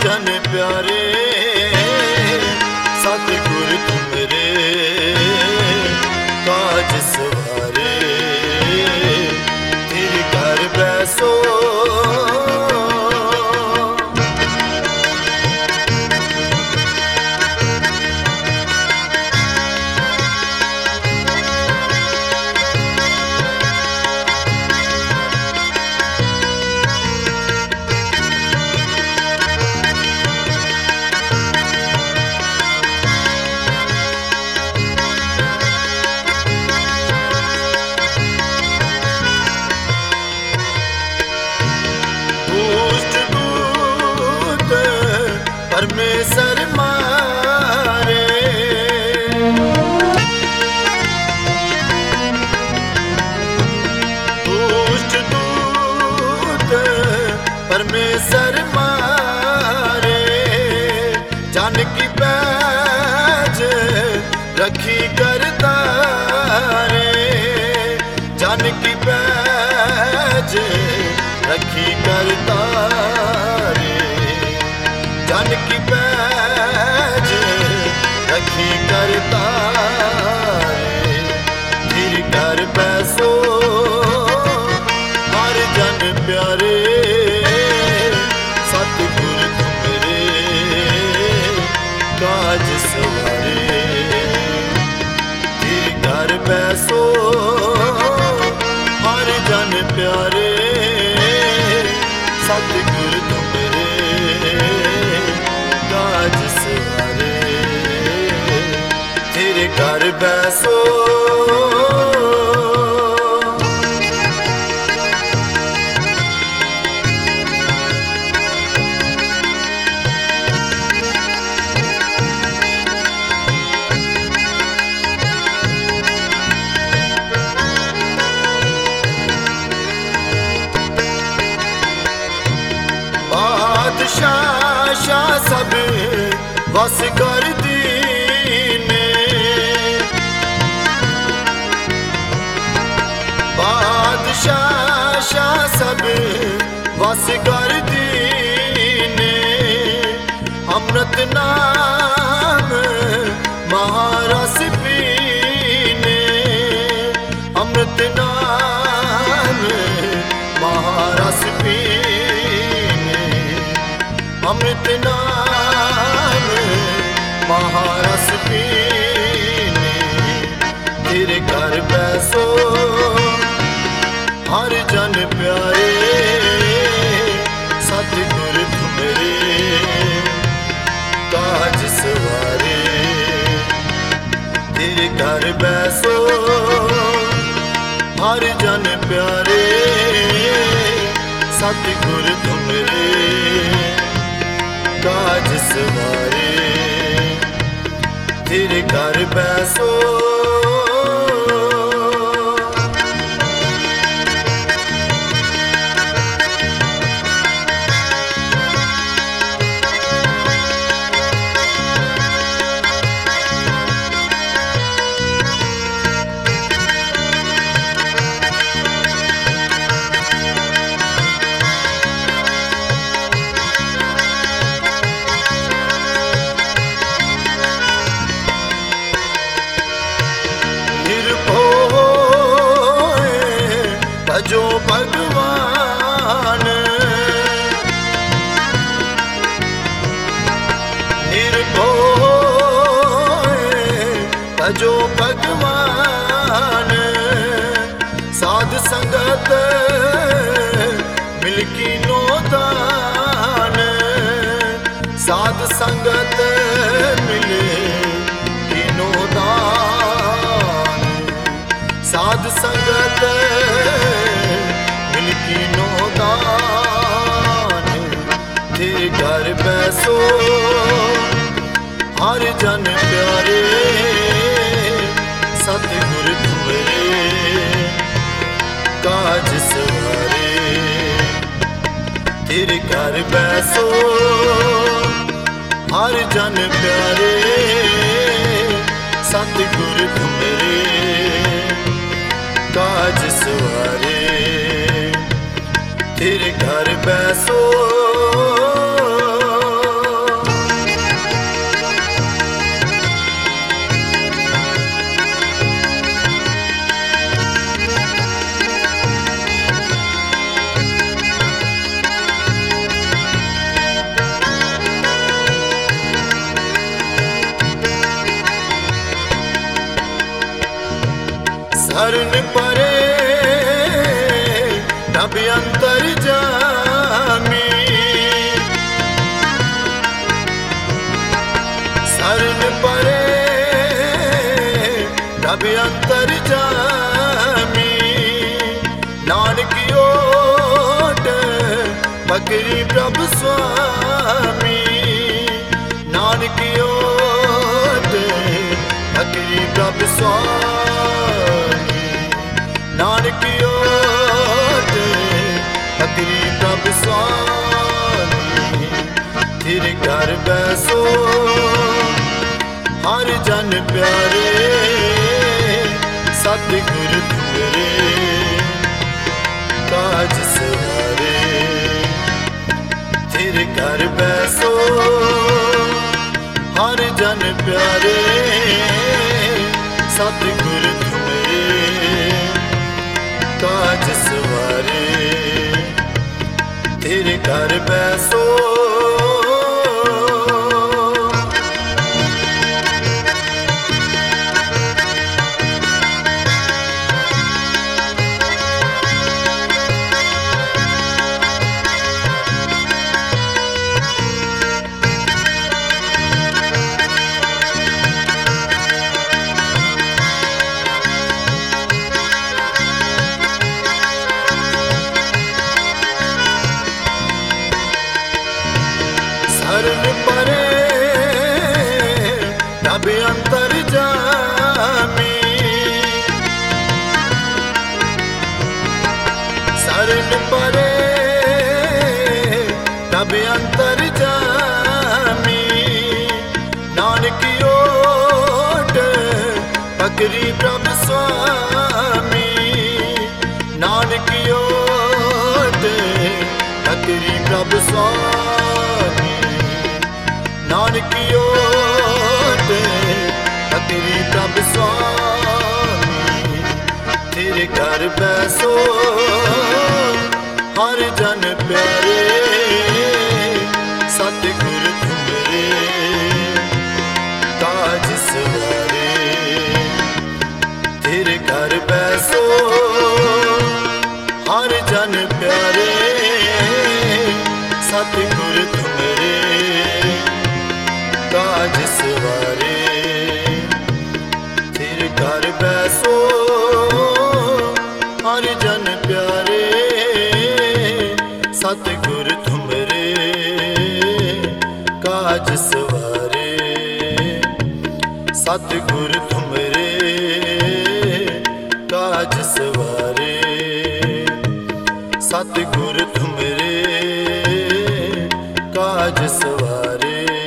जन प्यारे सतगुर तुमरे काज सवारे फिर घर बैसो परमेश्वर मारे दुष्ट दूत परमेश्वर मारे जान की पैज रखी करता रे जान की पैज रखी करता रे जान की पैज रखी करता रे फिर घर बैसो हर जन प्यारे सतगुर तुमरे काज सवारे फिर घर बैसो हर जन प्यारे सतगुर तुमरे काज सवारे तेरे घर बैसो बादशाह सब बस कर दीने बादशाह सब बस कर दीने अमृत नाम महारस पीने अमृत नाम महारस पीने अमृत नाम महारस पीने तेरे घर बैसो हर जन प्यारे सतगुर तुमरे काज सवारे तेरे घर बैसो हर जन प्यारे सतगुर तुमरे काज सवारे तेरे घर बैसो जो भगवान निर्भय जो भगवान साध संगत मिलकी नोदान साध संगत मिलकी नोदान साध संगत मिलकी नोदान तेरे घर बैसो हर जन प्यारे सतगुर तुमरे काज सवारे तेरे घर बैसो हर जन प्यारे सतगुर तुमरे काज सवारे तेरे घर बैसो सरन परे रब अंतर जामी सरन परे रब अंतर जामी नानक ओट बकरी प्रभु स्वामी नानक ओट बकरी प्रभु स्वामी नानक ओट बकरी प्रभु स्वामी तेरे घर बैसो हर जन प्यारे सतगुरु तुमरे काज सवारे तेरे घर बैसो हर जन प्यारे सतगुरु तुमरे काज सवारे तेरे घर बैसो सरन परे रब अंतर जामी सरन परे रब अंतर जामी नानक ओट बकरी प्रभु स्वामी नानक ओट बकरी प्रभु स्वामी नानक ओट बकरी प्रभु स्वामी तेरे घर बैसो हर जन प्यारे सतगुरु तुमरे काज सवारे तेरे घर बैसो हर जन प्यारे सतगुरु तुमरे काज सवारे तेरे घर बैसो हर जन प्यारे सतगुरु तुमरे काज सवारे सतगुरु तुमरे काज सवारे सतगुरु तुमरे काज सवारे।